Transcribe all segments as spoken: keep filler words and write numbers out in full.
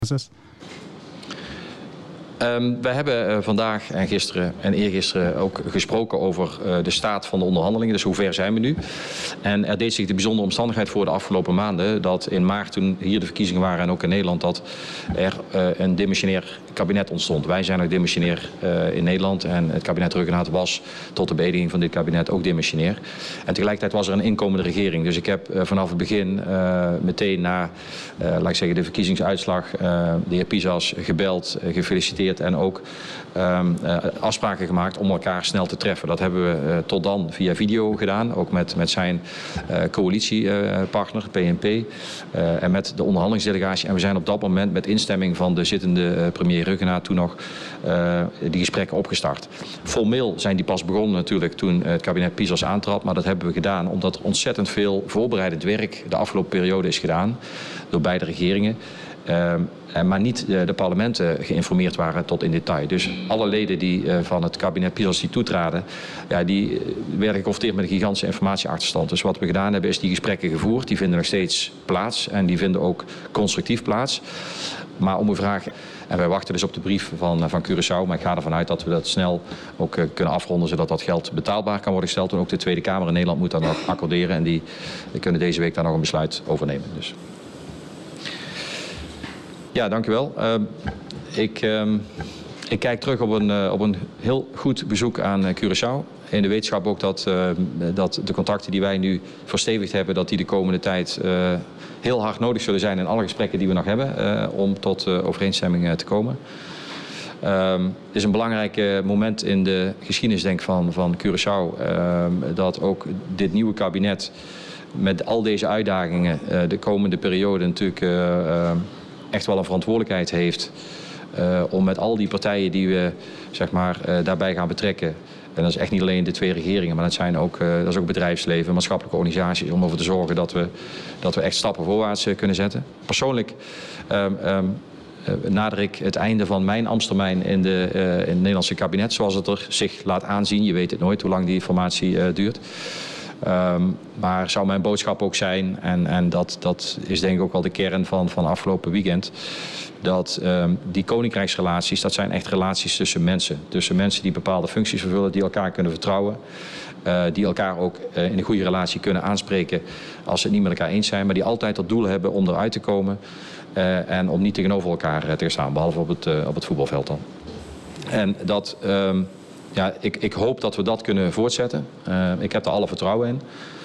Um, wij hebben uh, vandaag en gisteren en eergisteren ook gesproken over uh, de staat van de onderhandelingen. Dus hoe ver zijn we nu? En er deed zich de bijzondere omstandigheid voor de afgelopen maanden dat in maart, toen hier de verkiezingen waren en ook in Nederland, dat er uh, een demissionair kabinet ontstond. Wij zijn ook demissionair uh, in Nederland en het kabinet Ruggenaat was tot de beëdiging van dit kabinet ook demissionair. En tegelijkertijd was er een inkomende regering. Dus ik heb uh, vanaf het begin uh, meteen na, uh, laat ik zeggen, de verkiezingsuitslag uh, de heer Pisas gebeld, uh, gefeliciteerd en ook um, uh, afspraken gemaakt om elkaar snel te treffen. Dat hebben we uh, tot dan via video gedaan, ook met, met zijn uh, coalitiepartner, P N P, uh, en met de onderhandelingsdelegatie. En we zijn op dat moment met instemming van de zittende uh, premier Ruggenaat toen nog uh, die gesprekken opgestart. Formeel zijn die pas begonnen natuurlijk toen het kabinet Pisas aantrad, maar dat hebben we gedaan omdat er ontzettend veel voorbereidend werk de afgelopen periode is gedaan door beide regeringen. Uh, maar niet uh, de parlementen geïnformeerd waren tot in detail. Dus alle leden die uh, van het kabinet Pisas die toetraden, ja, die uh, werden geconfronteerd met een gigantische informatieachterstand. Dus wat we gedaan hebben is die gesprekken gevoerd. Die vinden nog steeds plaats en die vinden ook constructief plaats. Maar om uw vraag, en wij wachten dus op de brief van, van Curaçao, maar ik ga ervan uit dat we dat snel ook uh, kunnen afronden zodat dat geld betaalbaar kan worden gesteld. En ook de Tweede Kamer in Nederland moet dan nog accorderen en die, die kunnen deze week daar nog een besluit over nemen. Dus. Ja, dank u wel. Uh, ik, uh, ik kijk terug op een, uh, op een heel goed bezoek aan uh, Curaçao. In de wetenschap ook dat, uh, dat de contacten die wij nu verstevigd hebben, dat die de komende tijd uh, heel hard nodig zullen zijn in alle gesprekken die we nog hebben uh, om tot uh, overeenstemming uh, te komen. Uh, het is een belangrijk uh, moment in de geschiedenis denk, van, van Curaçao uh, dat ook dit nieuwe kabinet met al deze uitdagingen uh, de komende periode natuurlijk uh, uh, echt wel een verantwoordelijkheid heeft uh, om met al die partijen die we zeg maar, uh, daarbij gaan betrekken. En dat is echt niet alleen de twee regeringen, maar dat, zijn ook, uh, dat is ook bedrijfsleven, maatschappelijke organisaties, om ervoor te zorgen dat we, dat we echt stappen voorwaarts uh, kunnen zetten. Persoonlijk um, um, uh, nader ik het einde van mijn ambtstermijn in, de, uh, in het Nederlandse kabinet, zoals het er zich laat aanzien. Je weet het nooit hoe lang die formatie uh, duurt. Um, maar zou mijn boodschap ook zijn, en, en dat, dat is denk ik ook wel de kern van, van afgelopen weekend, dat um, die koninkrijksrelaties, dat zijn echt relaties tussen mensen. Tussen mensen die bepaalde functies vervullen, die elkaar kunnen vertrouwen. Uh, die elkaar ook uh, in een goede relatie kunnen aanspreken als ze het niet met elkaar eens zijn. Maar die altijd tot doel hebben om eruit te komen uh, en om niet tegenover elkaar uh, te staan, behalve op het, uh, op het voetbalveld dan. En dat... Um, Ja, ik, ik hoop dat we dat kunnen voortzetten. Uh, ik heb er alle vertrouwen in.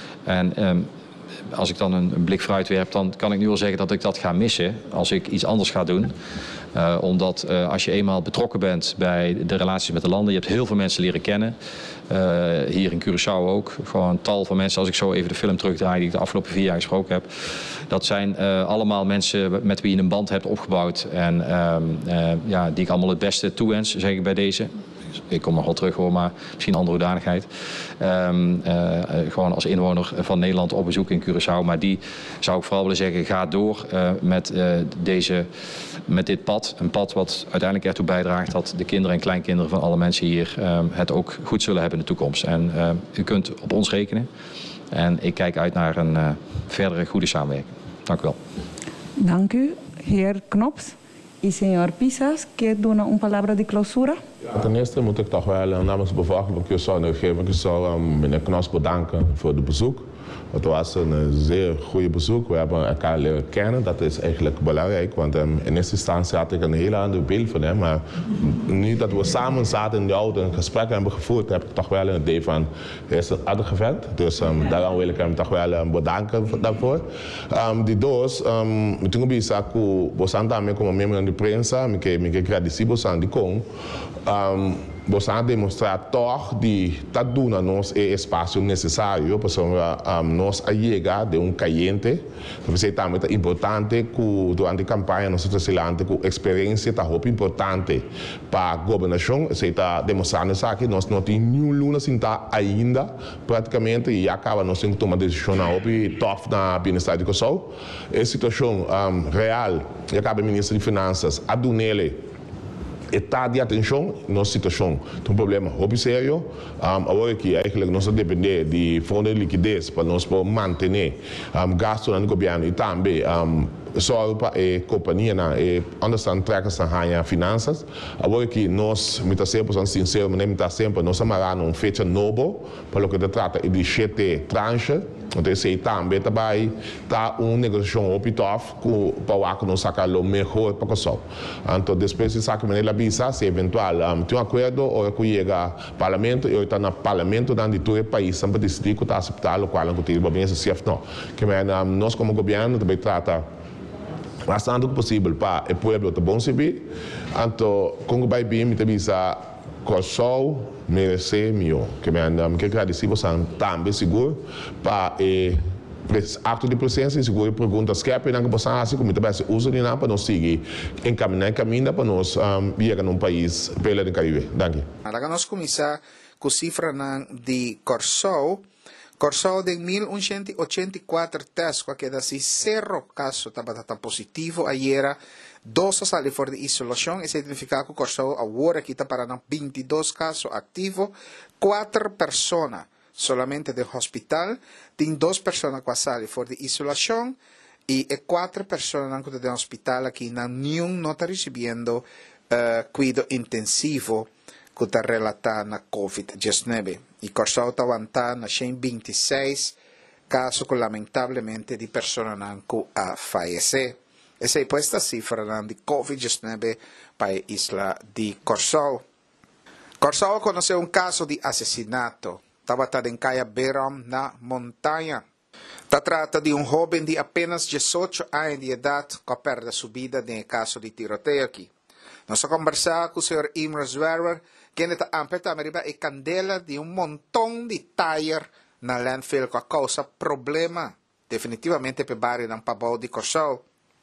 En um, als ik dan een, een blik vooruit werp, dan kan ik nu wel zeggen dat ik dat ga missen als ik iets anders ga doen. Uh, omdat uh, als je eenmaal betrokken bent bij de relaties met de landen, je hebt heel veel mensen leren kennen. Uh, hier in Curaçao ook. Gewoon tal van mensen, als ik zo even de film terugdraai die ik de afgelopen vier jaar gesproken heb. Dat zijn uh, allemaal mensen met wie je een band hebt opgebouwd. En uh, uh, ja, die ik allemaal het beste toewens, zeg ik bij deze. Ik kom nog wel terug hoor, maar misschien een andere hoedanigheid. Um, uh, uh, gewoon als inwoner van Nederland op bezoek in Curaçao. Maar die zou ik vooral willen zeggen, ga door uh, met, uh, deze, met dit pad. Een pad wat uiteindelijk ertoe bijdraagt dat de kinderen en kleinkinderen van alle mensen hier uh, het ook goed zullen hebben in de toekomst. En uh, u kunt op ons rekenen. En ik kijk uit naar een uh, verdere goede samenwerking. Dank u wel. Dank u, heer Knops. Y señor Pisas, ¿quiere dar una palabra de clausura? Ja, ten eerste moet ik toch wel namens de bevolking van Curaçao en de regering Curaçao meneer Knops bedanken voor het bezoek. Het was een zeer goede bezoek. We hebben elkaar leren kennen. Dat is eigenlijk belangrijk, want um, in eerste instantie had ik een heel ander beeld van hem. Maar nu dat we samen zaten in de auto en gesprekken hebben gevoerd, heb ik toch wel een idee van, hij is een aardige vent. Dus um, daarom wil ik hem toch wel um, bedanken daarvoor. Um, die doos, um, ik denk dat we bosan daarmee komen mee met de prensa, ik ik agradeci bosan die kom. Um, Bosan demonstrar toch die dat doen a nós é espaço necessário para um, nós a chegar de um cliente. Você também é importante que durante a campanha nós estamos com experiência tá muito importante para a governação. Você está demonstrando isso aqui nós não temos nenhum luna assim tá ainda praticamente e acaba nós temos que tomar decisão na op tof na bem-estar de Curaçao. É situação um, real. E acaba o ministro de Finanças a do nele está de atenção nossa situação. Tem um problema muito sério. Um, agora que eigenlijk nós dependemos de fundo de liquidez para nós manter um, gasto no governo e também um, só para a companhia, e understand trekken são ganhar finanças. Agora que nós, muitas sempre, são sinceros, mas muitas sempre, nós amarramos uma fecha nova, para o que se trata de sete tranches. Então, se também também está uma negociação opitof para que nós sacar o melhor para o sol. Então, depois de sacar a visa, se eventual um, tem um acordo ou que chega ao parlamento, eu estou no parlamento de todo o país, sempre decidir que está aceitar o qual não tem bem esse C F não. Que um, nós como governo também trata bastante possível para o povo de bom servir. Então, como vai bem, me visa Corsol merece melhor. Que me andam que agradecer você também seguro para o ato de presença e seguro perguntas que a pena que você assim como também usa de nada para nós seguir encaminhar caminho para nós viajar num país pela do Caribe. Danke. Agora nós começar com a cifra de Corsol. Corsol de mil novecientos ochenta y cuatro testes, que era assim, zero caso estava positivo. Ayer, dois sali fora de isolação, e significa que Corsol agora aqui está para vinte e dois casos ativos, quatro pessoas solamente do hospital, tem duas pessoas que sali fora de isolação, e quatro pessoas do hospital aqui nenhum não está recebendo uh, cuidado intensivo que está relatado na COVID dezenove. E Corsol está aguantando na cento e vinte e seis casos que lamentavelmente de pessoas que a falecer. Essa é esta cifra de COVID dezenove para a isla de Corsol. Corsol conheceu um caso de assassinato. Estava em Caya Beram, na montanha. Se trata de um jovem de apenas dezoito anos de idade que perde sua vida no caso de tiroteio aqui. Nós conversamos com o senhor Imre Zwerver, que está ampetamente a candela de um montão de tire na landfill que causa problema definitivamente para o bairro de Pabao de Corsol.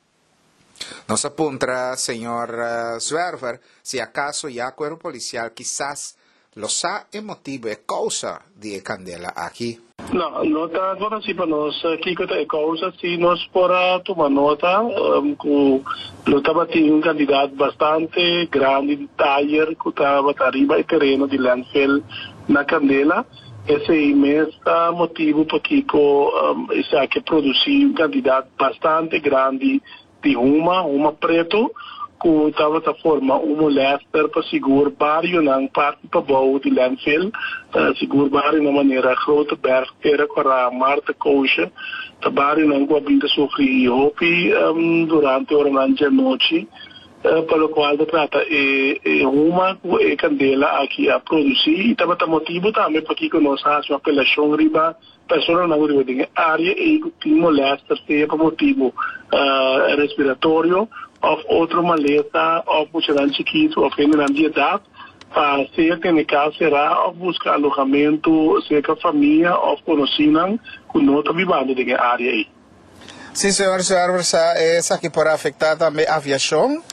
Nós apunta, senhor uh, Zwerver, se acaso o cuerpo policial quizás lo sa e motivo e causa de candela aqui. Não, não está agora sim para nós aqui que é causa se nós para tomar nota um, com lo estava tendo um candidato bastante grande de tire que estava arriba do terreno de landfill na Candela. Esse é o mesmo motivo para que um, esse que produzir um candidato bastante grande de uma, uma preto, que estava a formar um molester para segurar barrio na parte para baixo de landfill, uh, segurar barrio na maneira grote berg, era para Marta Coxa, o barrio na qual vinha sofrer hopi um, durante a hora de noite, uh, para o qual se trata é, é uma é candela aqui a produzir, e estava a motivo também para que nós fazemos uma apelação riba, pessoas na área e que molester seja por motivo uh, respiratório, of outro maleta, of muitas chiquitos, of engenharia, para ser que caso será of buscar alojamento, ser que a família, of conhecimento, que não está vivendo na área aí. Sim, senhor, senhor, essa aqui pode afetar também a aviação?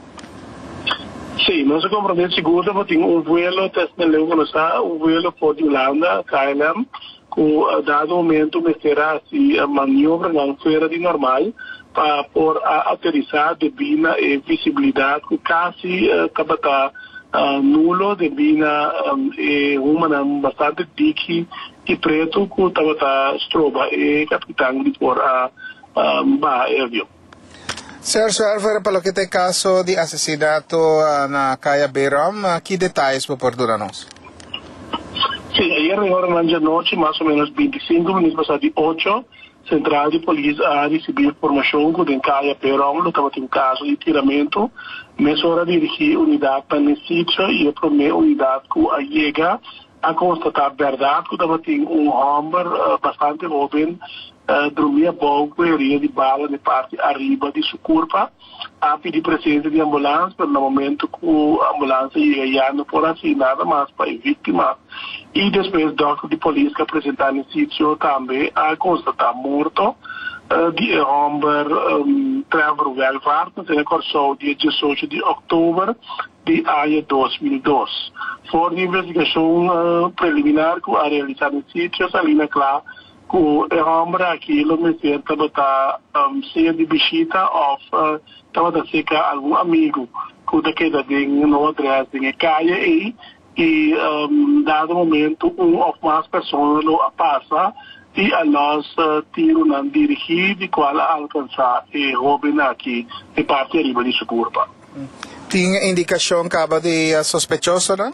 Sim, nós compreendemos seguro, porque tem um vuelo, um vuelo por Holanda, K L M, que dado momento me será assim, a maniobra não fora de normal, para por a aterrissar devido à visibilidade que quase estava uh, uh, nulo devido a um, uma bastante dique e preto que estava estroba e capitão de por a um, avião. Senhor Zwerver, para o que tem caso de assassinato uh, na Caya Beram, uh, que detalhes por nós? Sim, ayer em hora de noite, mais ou menos vinte e cinco minutos passado de oito, Central de Polícia a receber informação que em Caya Beram estava tendo caso de tiramento, mas hora de dirigir unidade para o sítio e a primeira unidade que chega a constatar a verdade que estava tendo um homem uh, bastante jovem, uh, dormia pouco e iria de bala de parte arriba de sua curva, a pedir presença de ambulância, mas no momento que a ambulância ia não por assim nada mais para a vítima. E depois o de polícia que apresentar no sítio também a constatar morto uh, de homem um, Trevor Welvaart, que ocorreu dia dezoito de outubro de ano dois mil e dois. For de investigação uh, preliminar que a realizar no sítio, salina claro que o homem aquilo me estava um, cheio de visita ou estava a secar algum amigo que daquela de no adresse de caia e e um, dado momento um ou mais pessoas lo passa e a nós uh, tiro na dirigir de qual alcançar e jovem aqui de parte arriba de Suburba. Tem indicação caba de uh, sospechoso, não?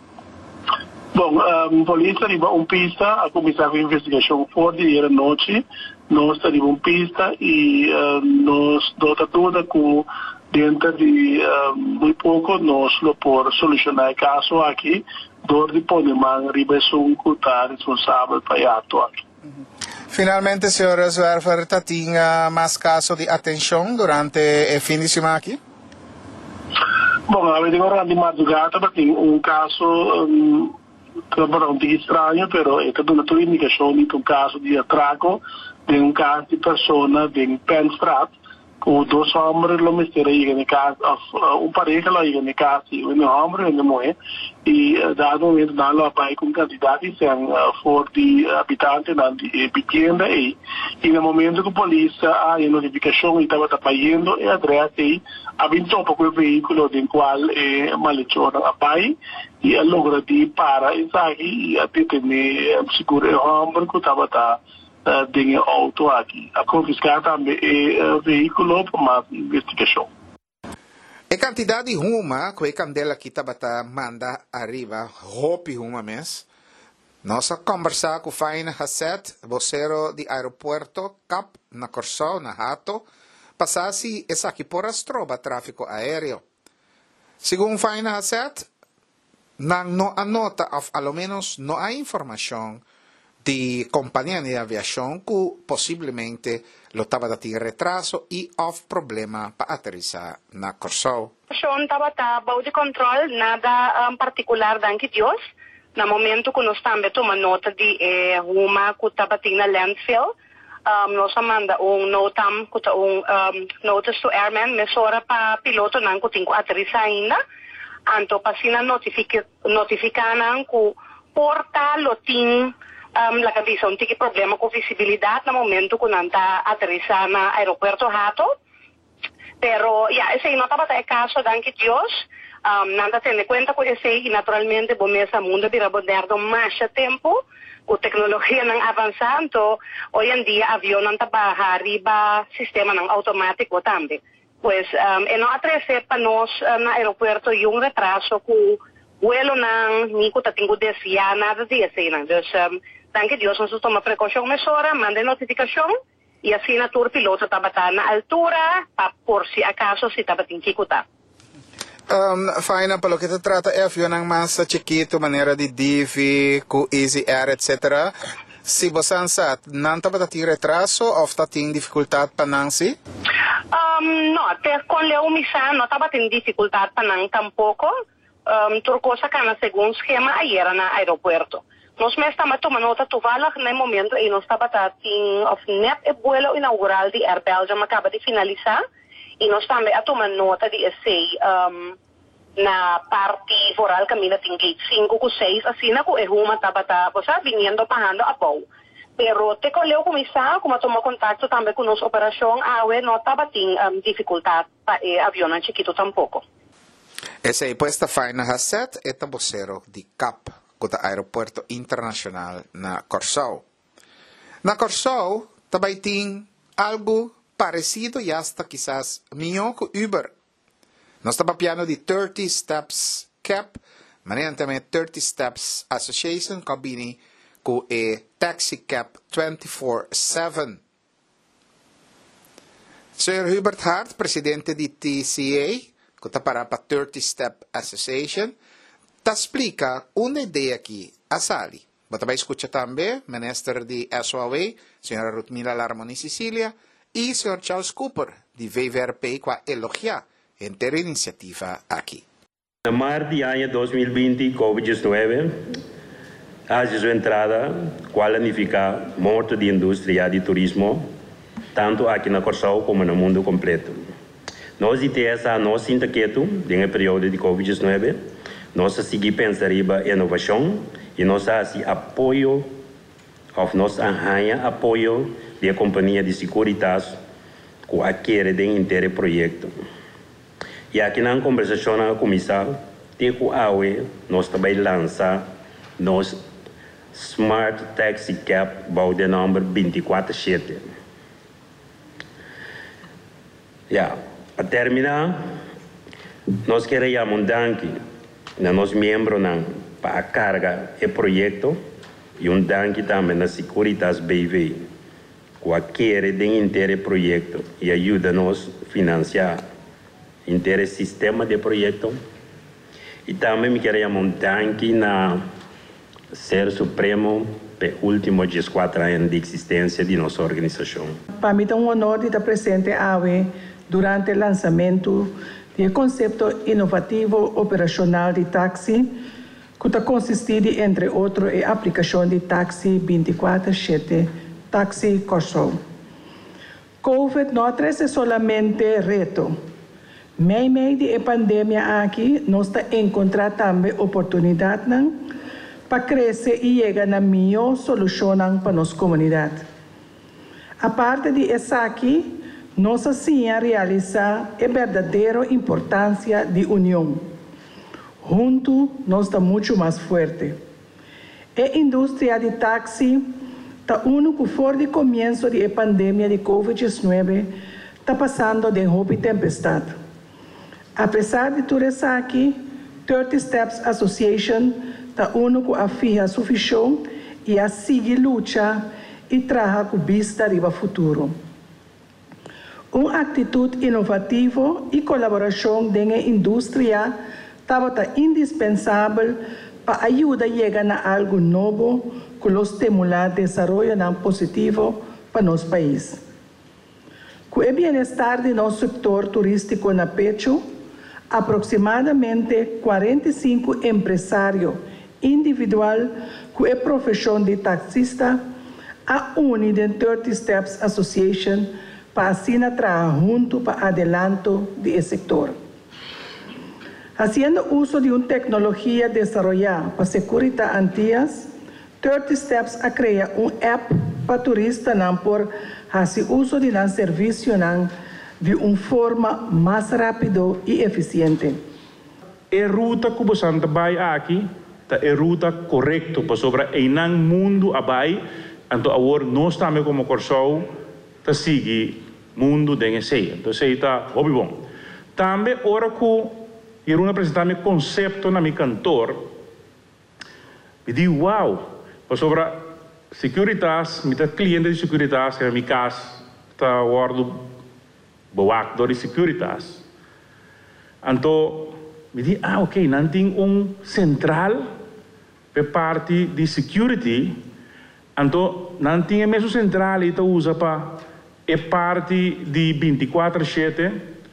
Bom, um, polícia arriba um pista, a começar a investigação for de era noite, nós arriba um pista e uh, nós dota toda com dentro de uh, muito pouco nós lo por solucionar o caso aqui, dor de Poneman arriba um que está responsável para atuar aqui. Finalmente, senhora Zwerver, tinha mais casos de atenção durante o fim de semana aqui? Bom, a verdade agora de madrugada tem um caso um, um pouco estranho, pero é toda uma indicação de um caso de atraco, de um caso de pessoa em Penstraat, com dois homens lo mistera aí na casa, um pareja lá aí na casa, um homem e uma mulher, e dado um momento não lá vai com candidatos são for de habitantes na pequena aí, e no momento que a polícia a notificação estava trabalhando e atrás aí, havia topa com o veículo do qual é malhechou a pai e a logra de para e sair e até ter seguro o homem que estava tá de auto aqui. A confiscar também o veículo para uma investigação. A quantidade de ruma que a candela que estava manda arriba, roupa ruma mes. Nós conversar com o Faina Hasset, vocero de aeroporto Cap na Corsão, na Hato, passasse essa aqui por astroba tráfico aéreo. Segundo Faina Hasset, não anota, ao menos não há informação de companhia de aviação que possivelmente lo estava a ter retraso e houve problema para aterrissar na Corsão. A aviação estava baú de controle, nada um, particular, danke Deus. No momento que nós também tomamos nota de eh, uma que estava na landfill, um, nós manda um notam, um, um notice to airman, mesora para piloto não que tem que aterrissar ainda, anto para se notificar notificar que porta lo tem Um, la condição tem problema com visibilidade no momento que não está aterrissar na aeroporto Hato. Pero, yeah, esse não estava é caso, danke Deus. Um, não está tendo conta com esse, naturalmente, bom mesa mundo vira moderno mais tempo, com tecnologia não avançando, hoje em dia avião não está arriba, sistema não automático também. Pois, um, e não atrese para nós um, no aeroporto e um retraso com vuelo não, nem que tenho desviar, nada disso. Então, um, danke Deus, nós tomamos precaução mesora, manda notificação e assim na tour piloto estava na altura, para por si acaso se estava em Kikuta. Um, Faina, pelo que te trata, é avião mais chiquito, maneira de D V, com Easy Air, etcétera. Se você não estava a ter retraso ou está tendo dificuldade para não se? Um, não, até com Leo Misa não estava tendo dificuldade para não tampouco. Um, Turcosa que na segundo esquema aí era na aeroporto. Nós mesmo estamos tomando nota tovallig no momento e nós estamos tendo net o vuelo inaugural de Air Belgium acaba de finalizar e nós estamos a tomar nota de esse um, na parte foral caminho tem gate cinco com seis assim na que é uma estava você vindo pagando a pau. Pero te colheu começar como tomar contato também com nossa operação a we não estava tendo um, dificuldade para o avião chiquito tampouco. Essa é posta Faina Hasset é vocero de Cap com o aeroporto internacional na Corsão. Na Corsão também tem algo parecido e hasta quizás melhor que Uber. Nós estamos falando de thirty Steps Cap, mas também thirty Steps Association, combine com o Taxi Cap twenty-four seven. senhor Hubert Hart, presidente de T C A, que está para a thirty Step Association, te explica uma ideia aqui, a Sali. Você vai escutar também o ministro de S O A, senhora Rutmila Larmoni Sicilia, e o senhor Charles Cooper, de V V R P, que elogia a inteira iniciativa aqui. En março do ano dois mil e vinte, COVID dezenove, a sua entrada qualifica morte de indústria de turismo, tanto aqui na Corsão como no mundo completo. Nós, I T S, nós sinta quieto, no período de COVID dezenove, nós seguimos pensando em inovação e nós assim apoio, ou nós arranha apoio da companhia de seguridade que adquire de inteiro projeto. E aqui na conversação com o comissário, tem que nós também lançar nossa Smart Taxi Cab bouw de nummer veinticuatro siete. Ja, a terminar, nós queremos danke a nos membros para a carga e projeto e um danke também na Securitas B V, que quer de inteiro projeto e ajuda-nos a financiar inteiro sistema de projeto. E também me queremos um danke na Ser Supremo pelo último quatro anos de existência de nossa organização. Para mim é um honor de estar presente aqui durante o lançamento do conceito inovativo operacional de táxi, que está consistido, entre outros, em aplicação de táxi veinticuatro siete, Táxi Corso. Covid não é somente reto. Meio meio de pandemia aqui, nós estamos encontrando também oportunidade para crescer e chegar a melhor solução para nossa comunidade. A parte de essa aqui, nós assim realizar a verdadeira importância de união. Juntos, nós estamos muito mais fortes. A indústria de táxi está único fora do começo da pandemia de Covid dezenove, está passando de roupa e tempestade. Apesar de tudo isso aqui, thirty Steps Association está único a fijar suficiente e a seguir luta e trabalhar com vista para o futuro. Uma atitude inovativa e colaboração com a indústria estava indispensável para ajudar a chegar a algo novo que nos estimular o desenvolvimento positivo para nosso país. Com o bem-estar do nosso setor turístico na Pecho, aproximadamente quarenta e cinco empresários individuais com a profissão de taxista a unir em thirty Steps Association para assim trabalhar junto para adelanto do setor. Haciendo uso de uma tecnologia desenvolvida para seguridade antias, thirty Steps a criar um app para turistas por fazer uso de um serviço de uma forma mais rápida e eficiente. A ruta que você vai aqui é a ruta correta para sobre o mundo abai, então agora nós também como Corso tá seguir mundo de sei, então sei tá hobby bom. Também ora que eu vou apresentar meu conceito na meu cantor, me digo wow, para sobre Securitas, me tá cliente de Securitas que é minha casa tá guardo boak de Securitas. Então me digo ah ok, não tem um central para parte de security, então não tem mesmo central e usa para a parte de veinticuatro siete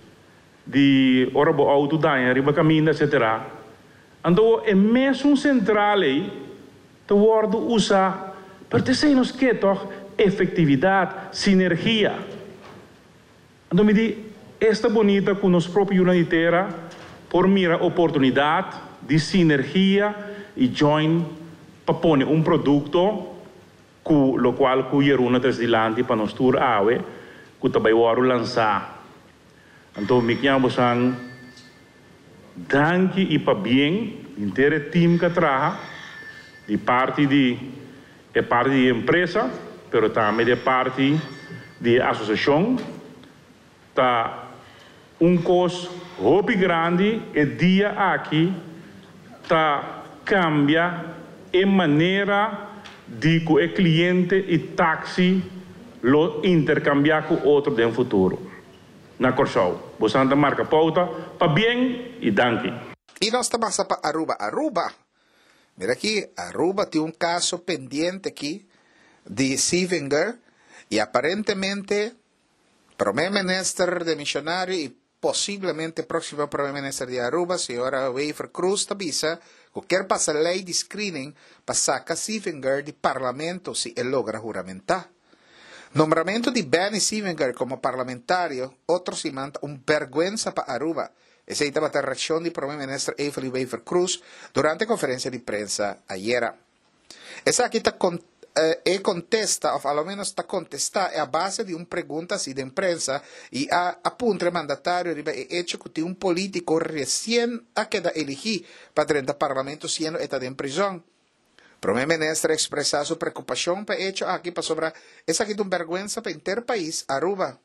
de hora bo auto daia, riba caminho, etcétera. Então é mesmo central aí, tu wordo usa para dizer nos que toch efetividade, sinergia. Então me digo esta bonita com nos próprios unidade por mira oportunidade de sinergia e join para pôr um produto com o qual que eu não desdilante para nós tour awe que também vou lançar. Então me chamo sang danke e para bem inteiro time que trabalha de parte de é parte de empresa, pero também de parte de associação. Tá um custo hobby grande e dia aqui tá cambia a maneira de que o cliente e táxi lo intercambiar com outro no futuro. Na Corso, você marca pauta para bem e danke. E nós estamos para Aruba. Aruba, mira aqui, Aruba tem um caso pendente aqui de Sivinger e aparentemente primeiro-ministro de missionário e possivelmente próximo primeiro-ministro de Aruba, senhora Wafer Cruz, tabisa que quer passar a lei de screening para sacar Sivinger do parlamento se ele logra juramentar. Nombramento de Benny Sivinger como parlamentário, outro se manda uma vergüenza para Aruba. Essa é a reação do primeiro-ministro Evelyn Wafer Cruz durante a conferência de prensa ayer. Essa aqui está e contesta, ou pelo menos está contestar, é a base de uma pergunta assim, de imprensa e a apunta mandatário riba é hecho que um político recém a queda elegir para dentro do parlamento sendo está em prisão. O Primer ministro expresa su preocupación por hecho aquí para sobre esa que un vergüenza para inter país Aruba.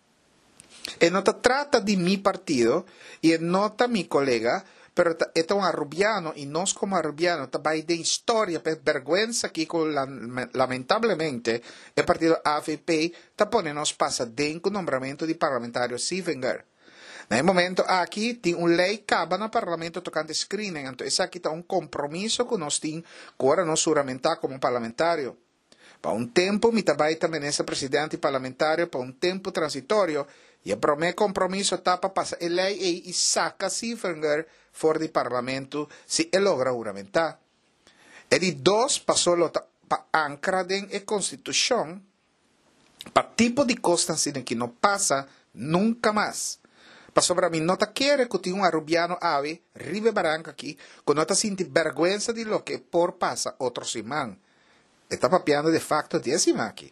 E no trata de mi partido y nota mi colega, pero é um arubiano e nós como arubiano também de história, per vergüenza que con, lamentavelmente o partido A F P está ponendo nos passa dentro o nombramento de parlamentário Sivinger. No momento aqui tem uma lei que acaba no parlamento tocante screening, então esse aqui está um compromisso que nós temos agora nós juramentar como parlamentário. Para um tempo, me também também nesse presidente parlamentário, para um tempo transitório, e o meu compromisso está para passar a lei e saca Sivinger fora do parlamento se ele logra juramentar. E de dois, passou para ancrar a Constituição, para tipo de coisa assim que não passa nunca mais. Para sobre mim, não quer que tenha um arubiano ave, ribe baranca aqui, que não sente vergonha de lo que por passa outro simão. Está papiando de facto de esse aqui.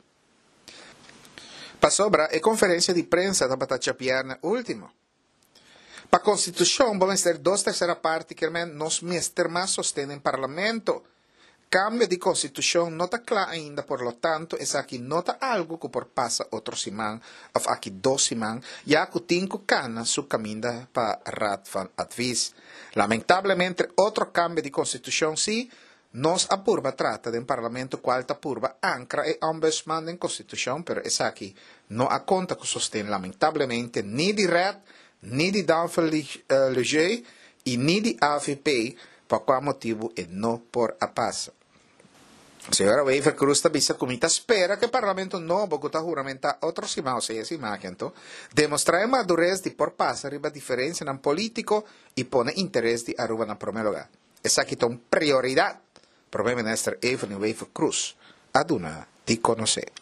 Para sobre a conferência de prensa da Batata Piana último. Para a Constituição, vamos ter duas terceira parte que nos mestres mais sostêm em parlamento. Cambio de Constituição não está claro ainda, por lo tanto, é aqui não está algo que por passa outro simão, ou aqui dois simão, já que cinco canas su caminho para Rat van Advies. Lamentavelmente, outro cambio de Constituição, sim, nos apurba trata de um parlamento qual apurba ancra e ombudsman em Constituição, pero é aqui não há conta que sostém, lamentavelmente, nem de Rat, nem de Danfel uh, Leger e nem de A F P, por qual motivo e não por a passa. A senhora Wever Cruz também se comita espera que o parlamento novo que está juramentar outro simão, seja esse então, demonstrar a madurez de por passa riba diferença no político e pone interesse de Aruba na primeiro lugar. Essa aqui é uma prioridade para o ministro Evelyn Wever Cruz, a duna de conhecer.